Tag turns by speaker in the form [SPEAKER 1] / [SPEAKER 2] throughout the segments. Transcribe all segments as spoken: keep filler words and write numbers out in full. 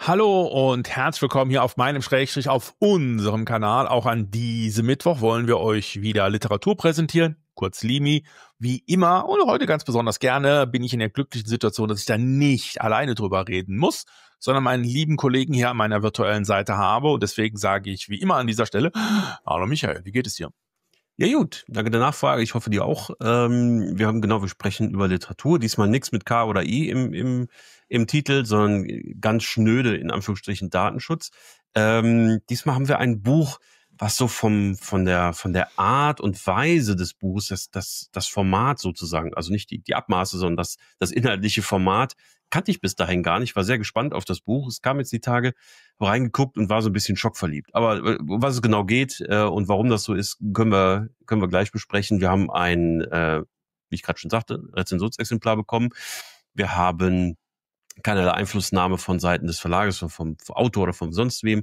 [SPEAKER 1] Hallo und herzlich willkommen hier auf meinem Schrägstrich auf unserem Kanal. Auch an diesem Mittwoch wollen wir euch wieder Literatur präsentieren, kurz Limi. Wie immer und heute ganz besonders gerne bin ich in der glücklichen Situation, dass ich da nicht alleine drüber reden muss, sondern meinen lieben Kollegen hier an meiner virtuellen Seite habe. Und deswegen sage ich wie immer an dieser Stelle, hallo Michael, wie geht es dir?
[SPEAKER 2] Ja gut, danke der Nachfrage. Ich hoffe, dir auch. Ähm, wir haben genau, wir sprechen über Literatur. Diesmal nichts mit K oder I im, im, im Titel, sondern ganz schnöde, in Anführungsstrichen, Datenschutz. Ähm, diesmal haben wir ein Buch, was so vom, von der, von der Art und Weise des Buchs, das, das, das Format sozusagen, also nicht die, die Abmaße, sondern das, das inhaltliche Format, kannte ich bis dahin gar nicht. War sehr gespannt auf das Buch. Es kam jetzt die Tage reingeguckt und war so ein bisschen schockverliebt. Aber um was es genau geht äh, und warum das so ist, können wir, können wir gleich besprechen. Wir haben ein, äh, wie ich gerade schon sagte, Rezensionsexemplar bekommen. Wir haben keinerlei Einflussnahme von Seiten des Verlages, vom, vom Autor oder von sonst wem.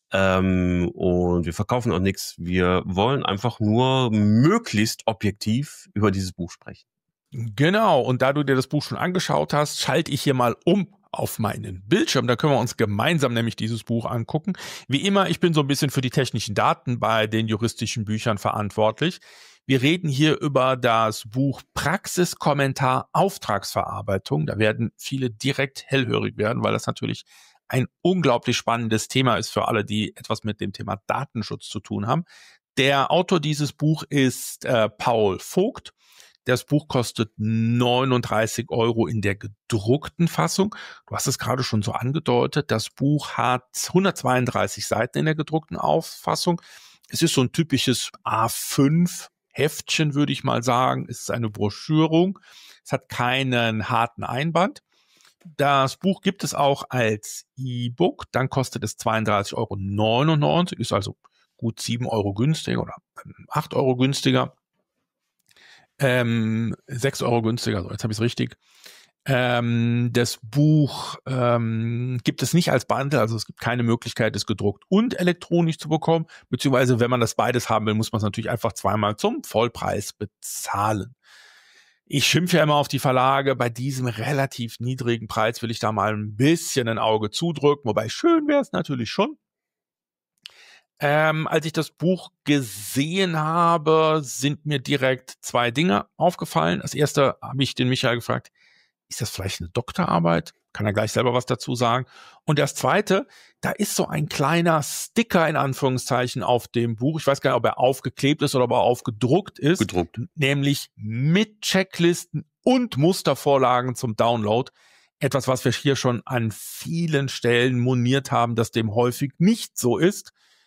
[SPEAKER 2] Ähm, und wir verkaufen auch nichts. Wir wollen einfach nur möglichst objektiv über dieses Buch sprechen.
[SPEAKER 1] Genau, und da du dir das Buch schon angeschaut hast, schalte ich hier mal um auf meinen Bildschirm. Da können wir uns gemeinsam nämlich dieses Buch angucken. Wie immer, ich bin so ein bisschen für die technischen Daten bei den juristischen Büchern verantwortlich. Wir reden hier über das Buch Praxiskommentar Auftragsverarbeitung. Da werden viele direkt hellhörig werden, weil das natürlich ein unglaublich spannendes Thema ist für alle, die etwas mit dem Thema Datenschutz zu tun haben. Der Autor dieses Buch ist äh, Paul Vogt. Das Buch kostet neununddreißig Euro in der gedruckten Fassung. Du hast es gerade schon so angedeutet. Das Buch hat hundertzweiunddreißig Seiten in der gedruckten Auffassung. Es ist so ein typisches A fünf Heftchen, würde ich mal sagen. Es ist eine Broschürung. Es hat keinen harten Einband. Das Buch gibt es auch als E-Book. Dann kostet es zweiunddreißig Euro neunundneunzig. Ist also gut sieben Euro günstiger oder acht Euro günstiger. Ähm, sechs Euro günstiger, so jetzt habe ich es richtig. Ähm, das Buch ähm, gibt es nicht als Bundle, also es gibt keine Möglichkeit, es gedruckt und elektronisch zu bekommen, beziehungsweise wenn man das beides haben will, muss man es natürlich einfach zweimal zum Vollpreis bezahlen. Ich schimpfe ja immer auf die Verlage, bei diesem relativ niedrigen Preis will ich da mal ein bisschen ein Auge zudrücken, wobei schön wäre es natürlich schon. Ähm, als ich das Buch gesehen habe, sind mir direkt zwei Dinge aufgefallen. Das erste habe ich den Michael gefragt, ist das vielleicht eine Doktorarbeit? Kann er gleich selber was dazu sagen. Und das zweite, da ist so ein kleiner Sticker in Anführungszeichen auf dem Buch. Ich weiß gar nicht, ob er aufgeklebt ist oder ob er aufgedruckt ist.
[SPEAKER 2] Gedruckt.
[SPEAKER 1] Nämlich mit Checklisten und Mustervorlagen zum Download. Etwas, was wir hier schon an vielen Stellen moniert haben, dass dem häufig nicht so ist.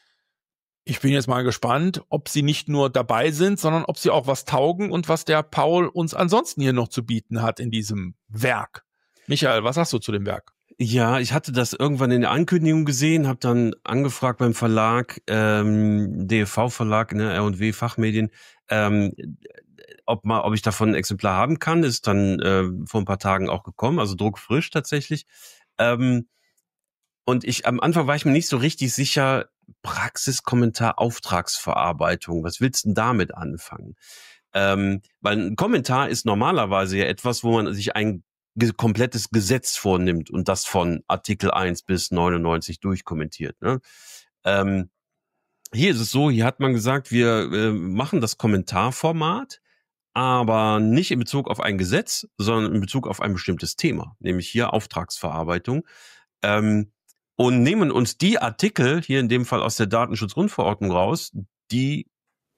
[SPEAKER 1] Ich bin jetzt mal gespannt, ob sie nicht nur dabei sind, sondern ob sie auch was taugen und was der Paul uns ansonsten hier noch zu bieten hat in diesem Werk. Michael, was sagst du zu dem Werk?
[SPEAKER 2] Ja, ich hatte das irgendwann in der Ankündigung gesehen, habe dann angefragt beim Verlag, ähm, D F V-Verlag, ne, R und W Fachmedien, ähm, ob mal, ob ich davon ein Exemplar haben kann. Ist dann äh, vor ein paar Tagen auch gekommen, also druckfrisch tatsächlich. Ähm, und ich am Anfang war ich mir nicht so richtig sicher, Praxiskommentar Auftragsverarbeitung. Was willst du denn damit anfangen? Ähm, weil ein Kommentar ist normalerweise ja etwas, wo man sich ein ge- komplettes Gesetz vornimmt und das von Artikel eins bis neunundneunzig durchkommentiert. Ne? Ähm, hier ist es so, hier hat man gesagt, wir äh, machen das Kommentarformat, aber nicht in Bezug auf ein Gesetz, sondern in Bezug auf ein bestimmtes Thema, nämlich hier Auftragsverarbeitung. Ähm, und nehmen uns die Artikel, hier in dem Fall aus der Datenschutzgrundverordnung raus, die,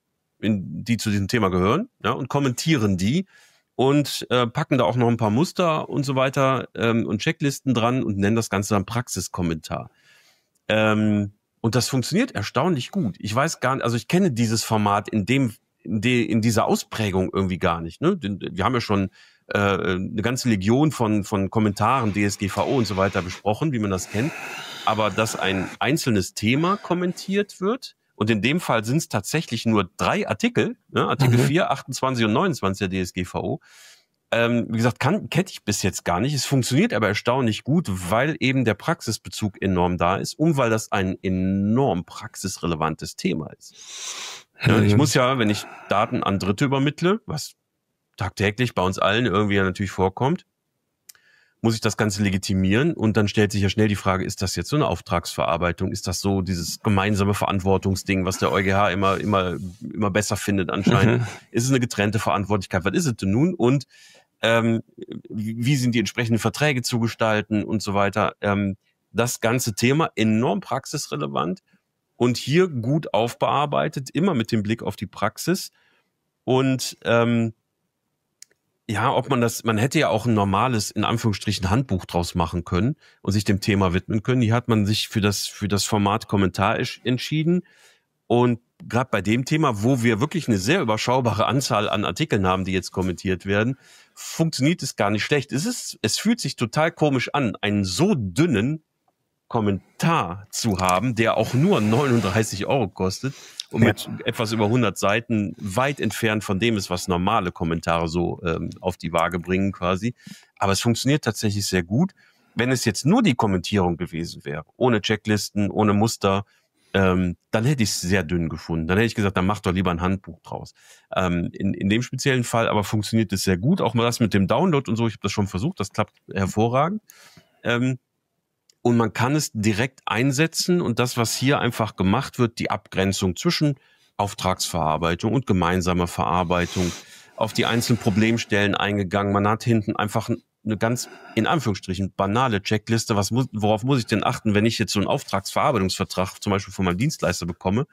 [SPEAKER 2] in, die zu diesem Thema gehören, ja, und kommentieren die und äh, packen da auch noch ein paar Muster und so weiter ähm, und Checklisten dran und nennen das Ganze dann Praxiskommentar. Ähm, und das funktioniert erstaunlich gut. Ich weiß gar nicht, also ich kenne dieses Format in dem, in, de, in dieser Ausprägung irgendwie gar nicht. Ne? Wir haben ja schon äh, eine ganze Legion von, von Kommentaren, D S G V O und so weiter besprochen, wie man das kennt. Aber dass ein einzelnes Thema kommentiert wird, und in dem Fall sind es tatsächlich nur drei Artikel, ne? Artikel mhm. vier, achtundzwanzig und neunundzwanzig der D S G V O. Ähm, wie gesagt, kann, kenne ich bis jetzt gar nicht. Es funktioniert aber erstaunlich gut, weil eben der Praxisbezug enorm da ist und weil das ein enorm praxisrelevantes Thema ist. Ja, ich muss ja, wenn ich Daten an Dritte übermittle, was tagtäglich bei uns allen irgendwie ja natürlich vorkommt, muss ich das Ganze legitimieren und dann stellt sich ja schnell die Frage, ist das jetzt so eine Auftragsverarbeitung? Ist das so dieses gemeinsame Verantwortungsding, was der EuGH immer, immer, immer besser findet anscheinend? Mhm. Ist es eine getrennte Verantwortlichkeit? Was ist es denn nun? Und ähm, wie sind die entsprechenden Verträge zu gestalten und so weiter? Ähm, das ganze Thema enorm praxisrelevant und hier gut aufbearbeitet, immer mit dem Blick auf die Praxis. Und ähm, ja, ob man das, man hätte ja auch ein normales, in Anführungsstrichen, Handbuch draus machen können und sich dem Thema widmen können. Hier hat man sich für das, für das Format Kommentar entschieden. Und gerade bei dem Thema, wo wir wirklich eine sehr überschaubare Anzahl an Artikeln haben, die jetzt kommentiert werden, funktioniert es gar nicht schlecht. Es ist, es fühlt sich total komisch an, einen so dünnen Kommentar zu haben, der auch nur neununddreißig Euro kostet und ja. mit etwas über hundert Seiten weit entfernt von dem ist, was normale Kommentare so ähm, auf die Waage bringen quasi. Aber es funktioniert tatsächlich sehr gut. Wenn es jetzt nur die Kommentierung gewesen wäre, ohne Checklisten, ohne Muster, ähm, dann hätte ich es sehr dünn gefunden. Dann hätte ich gesagt, dann mach doch lieber ein Handbuch draus. Ähm, in, in dem speziellen Fall aber funktioniert es sehr gut. Auch mal das mit dem Download und so, ich habe das schon versucht, das klappt hervorragend. Ähm, Und man kann es direkt einsetzen und das, was hier einfach gemacht wird, die Abgrenzung zwischen Auftragsverarbeitung und gemeinsamer Verarbeitung, auf die einzelnen Problemstellen eingegangen. Man hat hinten einfach eine ganz, in Anführungsstrichen, banale Checkliste. Was muss, worauf muss ich denn achten, wenn ich jetzt so einen Auftragsverarbeitungsvertrag zum Beispiel von meinem Dienstleister bekomme,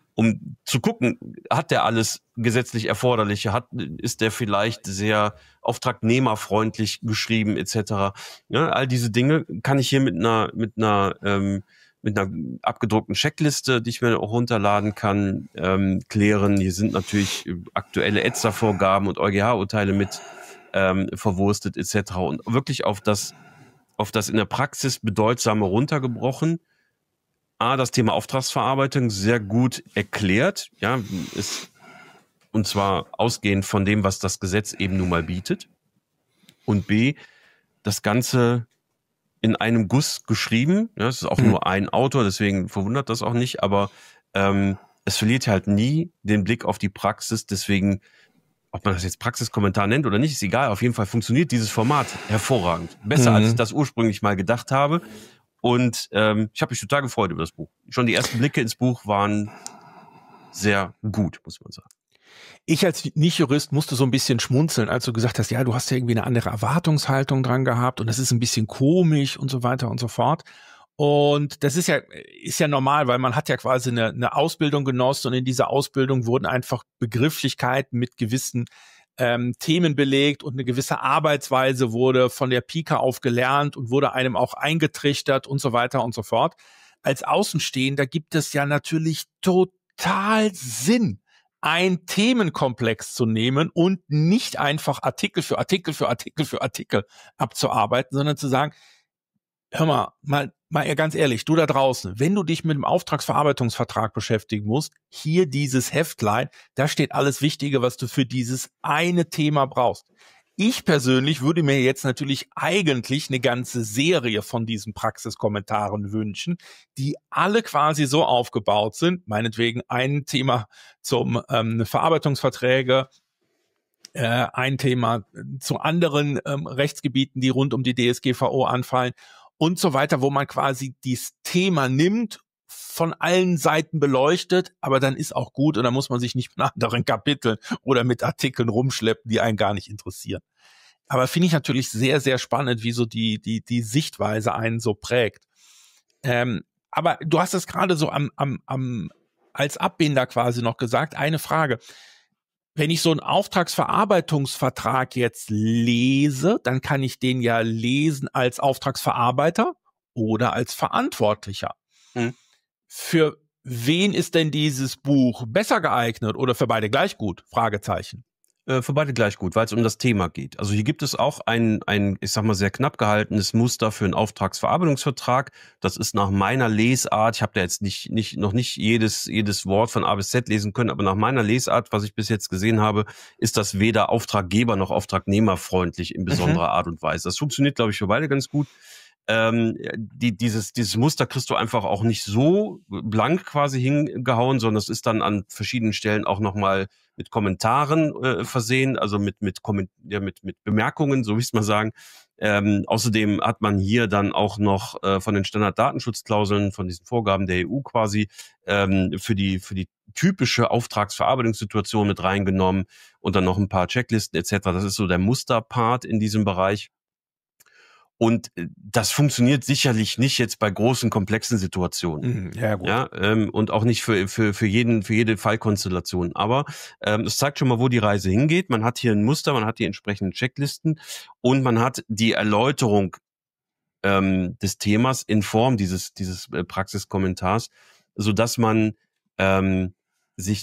[SPEAKER 2] um zu gucken, hat der alles gesetzlich Erforderliche, hat, ist der vielleicht sehr auftragnehmerfreundlich geschrieben et cetera. Ja, all diese Dinge kann ich hier mit einer mit einer ähm, mit einer abgedruckten Checkliste, die ich mir auch runterladen kann, ähm, klären. Hier sind natürlich aktuelle E Z Z A-Vorgaben und EuGH-Urteile mit ähm, verwurstet et cetera. Und wirklich auf das auf das in der Praxis Bedeutsame runtergebrochen. A, das Thema Auftragsverarbeitung sehr gut erklärt, ja, ist, und zwar ausgehend von dem, was das Gesetz eben nun mal bietet. Und B, das Ganze in einem Guss geschrieben, ja, es ist auch hm. nur ein Autor, deswegen verwundert das auch nicht, aber ähm, es verliert halt nie den Blick auf die Praxis, deswegen, ob man das jetzt Praxiskommentar nennt oder nicht, ist egal, auf jeden Fall funktioniert dieses Format hervorragend. Besser, mhm. als ich das ursprünglich mal gedacht habe. Und ähm, ich habe mich total gefreut über das Buch. Schon die ersten Blicke ins Buch waren sehr gut, muss man sagen.
[SPEAKER 1] Ich als Nicht-Jurist musste so ein bisschen schmunzeln, als du gesagt hast, ja, du hast ja irgendwie eine andere Erwartungshaltung dran gehabt und das ist ein bisschen komisch und so weiter und so fort. Und das ist ja ist ja normal, weil man hat ja quasi eine, eine Ausbildung genossen und in dieser Ausbildung wurden einfach Begrifflichkeiten mit gewissen Ähm, Themen belegt und eine gewisse Arbeitsweise wurde von der Pike auf gelernt und wurde einem auch eingetrichtert und so weiter und so fort. Als Außenstehender gibt es ja natürlich total Sinn, einen Themenkomplex zu nehmen und nicht einfach Artikel für Artikel für Artikel für Artikel abzuarbeiten, sondern zu sagen, hör mal, mal, mal ganz ehrlich, du da draußen, wenn du dich mit dem Auftragsverarbeitungsvertrag beschäftigen musst, hier dieses Heftlein, da steht alles Wichtige, was du für dieses eine Thema brauchst. Ich persönlich würde mir jetzt natürlich eigentlich eine ganze Serie von diesen Praxiskommentaren wünschen, die alle quasi so aufgebaut sind, meinetwegen ein Thema zum ähm, Verarbeitungsverträge, äh, ein Thema zu anderen ähm, Rechtsgebieten, die rund um die D S G V O anfallen, und so weiter, wo man quasi dieses Thema nimmt, von allen Seiten beleuchtet, aber dann ist auch gut und dann muss man sich nicht mit anderen Kapiteln oder mit Artikeln rumschleppen, die einen gar nicht interessieren. Aber finde ich natürlich sehr, sehr spannend, wie so die, die, die Sichtweise einen so prägt. Ähm, aber du hast es gerade so am, am, am, als Abbinder quasi noch gesagt, eine Frage. Wenn ich so einen Auftragsverarbeitungsvertrag jetzt lese, dann kann ich den ja lesen als Auftragsverarbeiter oder als Verantwortlicher. Hm. Für wen ist denn dieses Buch besser geeignet oder für beide gleich gut? Fragezeichen.
[SPEAKER 2] Für beide gleich gut, weil es um das Thema geht. Also hier gibt es auch ein, ein, ich sag mal, sehr knapp gehaltenes Muster für einen Auftragsverarbeitungsvertrag. Das ist nach meiner Lesart, ich habe da jetzt nicht, nicht, noch nicht jedes, jedes Wort von A bis Z lesen können, aber nach meiner Lesart, was ich bis jetzt gesehen habe, ist das weder Auftraggeber noch Auftragnehmerfreundlich in besonderer mhm. Art und Weise. Das funktioniert, glaube ich, für beide ganz gut. Ähm, die, dieses, dieses Muster kriegst du einfach auch nicht so blank quasi hingehauen, sondern es ist dann an verschiedenen Stellen auch nochmal mit Kommentaren äh, versehen, also mit, mit, Komment ja, mit, mit Bemerkungen, so will ich es mal sagen, Ähm, außerdem hat man hier dann auch noch äh, von den Standarddatenschutzklauseln, von diesen Vorgaben der E U quasi ähm, für die für die typische Auftragsverarbeitungssituation mit reingenommen und dann noch ein paar Checklisten et cetera. Das ist so der Musterpart in diesem Bereich. Und das funktioniert sicherlich nicht jetzt bei großen, komplexen Situationen.
[SPEAKER 1] Ja, gut.
[SPEAKER 2] Ja, ähm, und auch nicht für, für, für jeden, für jede Fallkonstellation. Aber ähm, es zeigt schon mal, wo die Reise hingeht. Man hat hier ein Muster, man hat die entsprechenden Checklisten und man hat die Erläuterung ähm, des Themas in Form dieses, dieses äh, Praxiskommentars, sodass man ähm, sich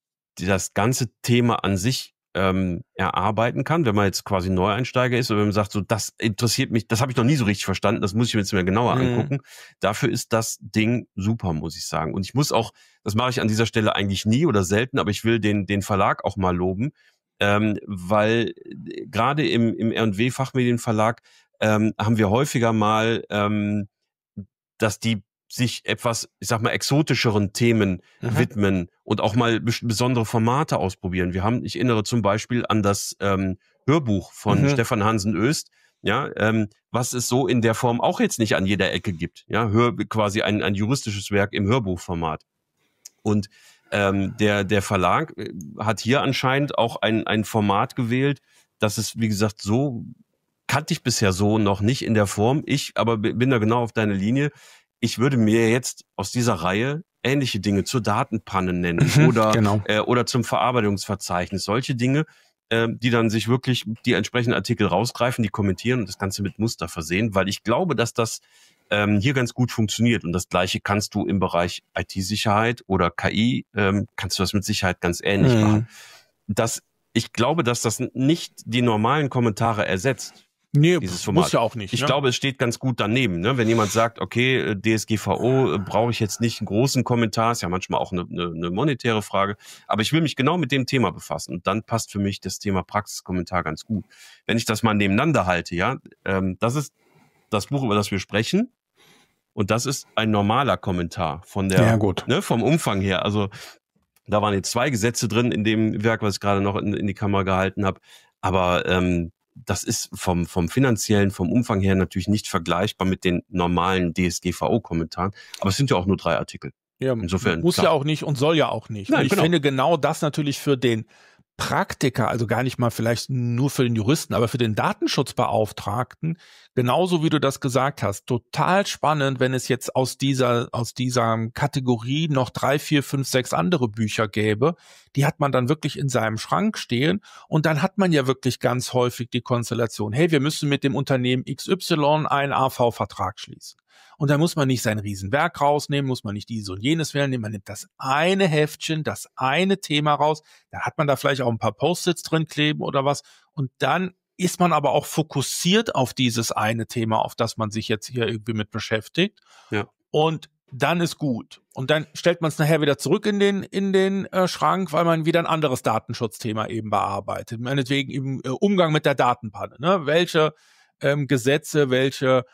[SPEAKER 2] das ganze Thema an sich ähm, erarbeiten kann, wenn man jetzt quasi Neueinsteiger ist oder wenn man sagt, so das interessiert mich, das habe ich noch nie so richtig verstanden, das muss ich mir jetzt mal genauer
[SPEAKER 1] Mhm.
[SPEAKER 2] angucken. Dafür ist das Ding super, muss ich sagen. Und ich muss auch, das mache ich an dieser Stelle eigentlich nie oder selten, aber ich will den den Verlag auch mal loben, ähm, weil äh, gerade im im R und W Fachmedienverlag ähm, haben wir häufiger mal, ähm, dass die sich etwas, ich sag mal, exotischeren Themen
[SPEAKER 1] Mhm.
[SPEAKER 2] widmen und auch mal bes- besondere Formate ausprobieren. Wir haben, ich erinnere zum Beispiel an das ähm, Hörbuch von
[SPEAKER 1] Mhm.
[SPEAKER 2] Stefan Hansen-Öst, ja, ähm, was es so in der Form auch jetzt nicht an jeder Ecke gibt. Ja, Hör, quasi ein, ein juristisches Werk im Hörbuchformat. Und ähm, der, der Verlag äh, hat hier anscheinend auch ein, ein Format gewählt, das es, wie gesagt, so kannte ich bisher so noch nicht in der Form. Ich aber b- bin da genau auf deine Linie. Ich würde mir jetzt aus dieser Reihe ähnliche Dinge zur Datenpanne nennen
[SPEAKER 1] Mhm,
[SPEAKER 2] oder
[SPEAKER 1] genau.
[SPEAKER 2] äh, oder zum Verarbeitungsverzeichnis. Solche Dinge, äh, die dann sich wirklich die entsprechenden Artikel rausgreifen, die kommentieren und das Ganze mit Muster versehen, weil ich glaube, dass das ähm, hier ganz gut funktioniert. Und das Gleiche kannst du im Bereich I T-Sicherheit oder K I, ähm, kannst du das mit Sicherheit ganz ähnlich
[SPEAKER 1] Mhm.
[SPEAKER 2] machen. Das, ich glaube, dass das nicht die normalen Kommentare ersetzt,
[SPEAKER 1] Nee,
[SPEAKER 2] dieses
[SPEAKER 1] pf,
[SPEAKER 2] Format.
[SPEAKER 1] muss ja auch nicht.
[SPEAKER 2] Ich
[SPEAKER 1] Ne?
[SPEAKER 2] glaube, es steht ganz gut daneben. Ne? Wenn jemand sagt, okay, äh, D S G V O äh, brauche ich jetzt nicht einen großen Kommentar, ist ja manchmal auch eine, eine, eine monetäre Frage, aber ich will mich genau mit dem Thema befassen und dann passt für mich das Thema Praxiskommentar ganz gut. Wenn ich das mal nebeneinander halte, ja, ähm, das ist das Buch, über das wir sprechen und das ist ein normaler Kommentar von der,
[SPEAKER 1] Ja, gut.
[SPEAKER 2] ne, vom Umfang her. Also da waren jetzt zwei Gesetze drin in dem Werk, was ich gerade noch in, in die Kamera gehalten habe. Aber ähm, das ist vom, vom finanziellen, vom Umfang her natürlich nicht vergleichbar mit den normalen D S G V O-Kommentaren. Aber es sind ja auch nur drei Artikel.
[SPEAKER 1] Ja,
[SPEAKER 2] Insofern,
[SPEAKER 1] muss
[SPEAKER 2] klar.
[SPEAKER 1] ja auch nicht und soll ja auch nicht.
[SPEAKER 2] Nein,
[SPEAKER 1] und ich
[SPEAKER 2] genau.
[SPEAKER 1] finde genau das natürlich für den Praktiker, also gar nicht mal vielleicht nur für den Juristen, aber für den Datenschutzbeauftragten, genauso wie du das gesagt hast, total spannend, wenn es jetzt aus dieser, aus dieser Kategorie noch drei, vier, fünf, sechs andere Bücher gäbe. Die hat man dann wirklich in seinem Schrank stehen und dann hat man ja wirklich ganz häufig die Konstellation, hey, wir müssen mit dem Unternehmen X Y einen A V-Vertrag schließen. Und da muss man nicht sein Riesenwerk rausnehmen, muss man nicht dieses und jenes wählen, man nimmt das eine Heftchen, das eine Thema raus, da hat man da vielleicht auch ein paar Post-its drin kleben oder was und dann ist man aber auch fokussiert auf dieses eine Thema, auf das man sich jetzt hier irgendwie mit beschäftigt.
[SPEAKER 2] Ja.
[SPEAKER 1] Und dann ist gut. Und dann stellt man es nachher wieder zurück in den in den äh, Schrank, weil man wieder ein anderes Datenschutzthema eben bearbeitet. Meinetwegen im äh, Umgang mit der Datenpanne. Ne? Welche ähm, Gesetze, welche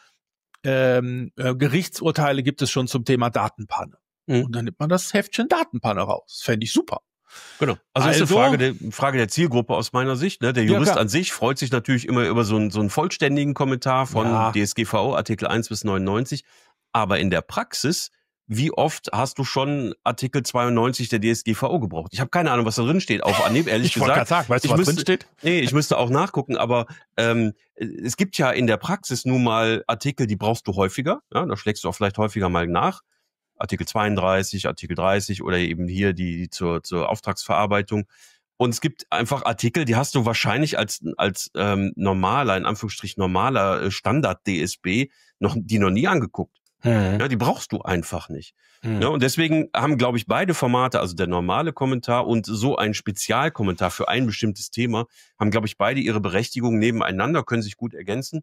[SPEAKER 1] ähm, äh, Gerichtsurteile gibt es schon zum Thema Datenpanne?
[SPEAKER 2] Mhm.
[SPEAKER 1] Und dann nimmt man das Heftchen Datenpanne raus. Fände ich super.
[SPEAKER 2] Genau. Also,
[SPEAKER 1] Also-
[SPEAKER 2] ist eine Frage der, Frage der Zielgruppe aus meiner Sicht. Ne? Der
[SPEAKER 1] Ja,
[SPEAKER 2] Jurist
[SPEAKER 1] klar.
[SPEAKER 2] an sich freut sich natürlich immer über so einen, so einen vollständigen Kommentar von
[SPEAKER 1] Ja.
[SPEAKER 2] D S G V O, Artikel eins bis neunundneunzig. Aber in der Praxis, wie oft hast du schon Artikel zweiundneunzig der D S G V O gebraucht? Ich habe keine Ahnung, was da drin steht. Auf Anhieb, ehrlich
[SPEAKER 1] Ich wollte
[SPEAKER 2] gesagt.
[SPEAKER 1] gerade sagen, weißt du,
[SPEAKER 2] ich
[SPEAKER 1] was
[SPEAKER 2] müsste-
[SPEAKER 1] drin steht?
[SPEAKER 2] Nee, ich müsste auch nachgucken, aber ähm, es gibt ja in der Praxis nun mal Artikel, die brauchst du häufiger. Ja, da schlägst du auch vielleicht häufiger mal nach. Artikel zweiunddreißig, Artikel dreißig oder eben hier die, die zur, zur Auftragsverarbeitung. Und es gibt einfach Artikel, die hast du wahrscheinlich als, als ähm, normaler, in Anführungsstrichen normaler äh, Standard-D S B noch, die noch nie angeguckt.
[SPEAKER 1] Hm.
[SPEAKER 2] Ja, die brauchst du einfach nicht.
[SPEAKER 1] Hm.
[SPEAKER 2] Ne? Und deswegen haben, glaube ich, beide Formate, also der normale Kommentar und so ein Spezialkommentar für ein bestimmtes Thema, haben, glaube ich, beide ihre Berechtigung nebeneinander, können sich gut ergänzen.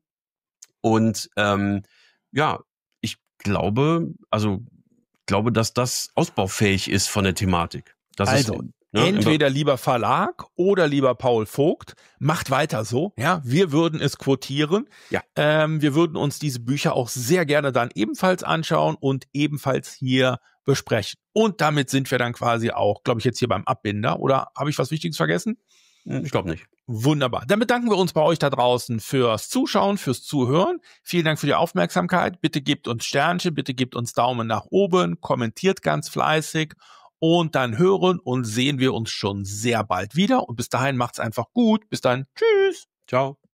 [SPEAKER 2] Und ähm, ja, ich glaube, also glaube, dass das ausbaufähig ist von der Thematik. Das
[SPEAKER 1] Also,
[SPEAKER 2] ist, ne,
[SPEAKER 1] entweder lieber Verlag oder lieber Paul Vogt, macht weiter so. Ja, wir würden es quotieren.
[SPEAKER 2] Ja.
[SPEAKER 1] Ähm, wir würden uns diese Bücher auch sehr gerne dann ebenfalls anschauen und ebenfalls hier besprechen. Und damit sind wir dann quasi auch, glaube ich, jetzt hier beim Abbinder. Oder habe ich was Wichtiges vergessen?
[SPEAKER 2] Ich glaube nicht.
[SPEAKER 1] Wunderbar. Dann bedanken wir uns bei euch da draußen fürs Zuschauen, fürs Zuhören. Vielen Dank für die Aufmerksamkeit. Bitte gebt uns Sternchen, bitte gebt uns Daumen nach oben, kommentiert ganz fleißig und dann hören und sehen wir uns schon sehr bald wieder. Und bis dahin macht's einfach gut. Bis dann. Tschüss.
[SPEAKER 2] Ciao.